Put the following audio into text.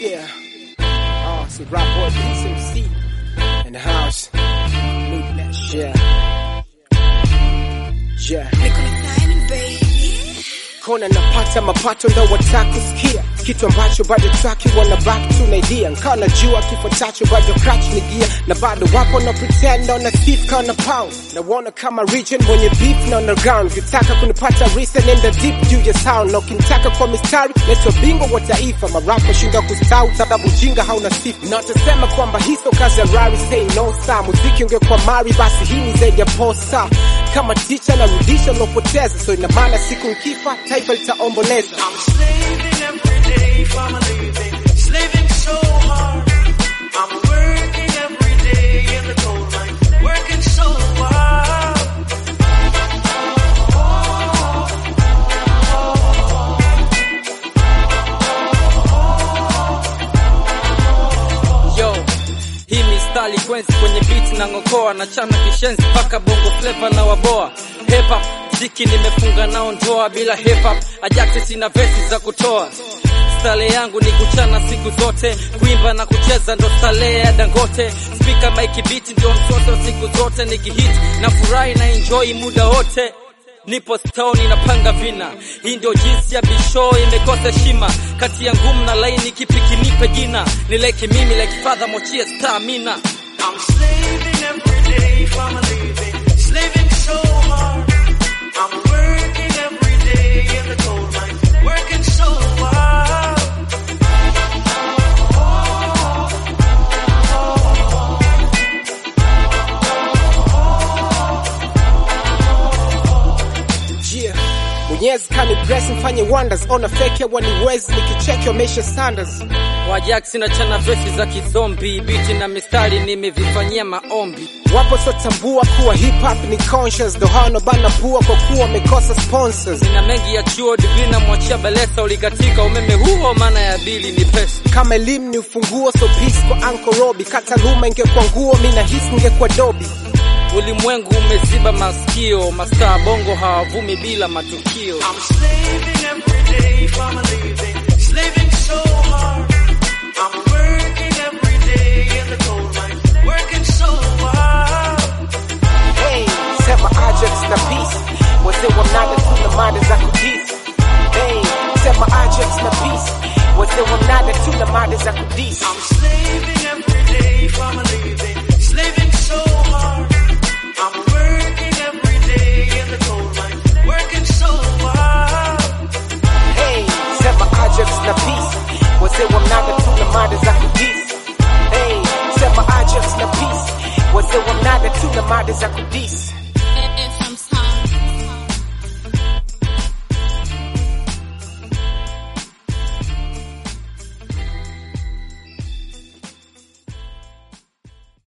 Yeah. Oh, so rap boy BCMC in the house. Look that shit. Yeah. Kona napata mapato ndo watakusikia kitu ambacho bado traki wanabaki tunaidia nkawa najua kifuatacho bado crutch ni gear na bado wapo na pretend on a thief kana pound na wana kama region mwenye beef na underground ukitaka kunipata reason in the deep juu ya sound na ukimtaka kwa mistari leto bingo wa taifa marapa shinda kustawi sababu jinga hauna sifa na utasema kwamba hiso kazi ya rari say no star muziki ungekuwa mari basi hii ni zaidi ya posta kama teacher na rudisha lopoteza so ina maana siku nkifa taifa litaomboleza. I'm slaving every day for my living, slaving so hard. I'm working every day in the coal mine, working so hard. Yo, hii mistari kwenzi kwenye beat na ngokoa na chana kishenzi paka bongo flavor na waboa. Hip hop ziki nimefunga nao ndoa bila hip hop Ajax sina vesi za kutoa. Style yangu ni kuchana siku zote, kuimba na kucheza ndo style ya Dangote. Speaker mic beat ndio mtoto siku zote, nikihit na furahi na enjoy muda wote. Nipo stone napanga vina, hii ndio jinsi ya bisho imekosa heshima. Kati ya ngumu na laini kipi kinipe jina, ni like mimi like father mochie stamina. I'm slaving every day for my living, slaving so hard. I'm working every day in the coal mine, working so hard. Yeah. Mwenyezi kani bless mfanye wonders ona fake waniwezi nikicheck your measure standards. Ajax na chana vesi za kizombi, biti na mistari nimevifanyia maombi. Wapo sotambua kuwa hip hop ni conscious dohano bana pua kwa kuwa mekosa sponsors. Nina mengi ya chuo degree na mwachia balesa ulikatika umeme huo maana ya bili ni pesa. Kama elimu ni ufunguo so peace kwa Uncle Robbie kata luma ingekuwa nguo mimi nahisi ningekuwa dobi. Ulimwengu umeziba masikio, mastaa bongo hawavumi bila matukio. I'm slaving every day for my living, slaving so hard. I'm working every day in the coal mine, working so hard. Hey, sema Ajax na peace wazee wa mnada tuna mada za kudisi. Hey, sema Ajax na peace wazee wa mnada tuna mada za kudisi. I'm slaving every day for my living, slaving so hard. I'm working every day in the coal mine, working so hard. Hey, sema Ajax na peace wazee wa mnada tuna mada za kudisi. Hey, sema Ajax na peace wazee wa mnada tuna mada za kudisi.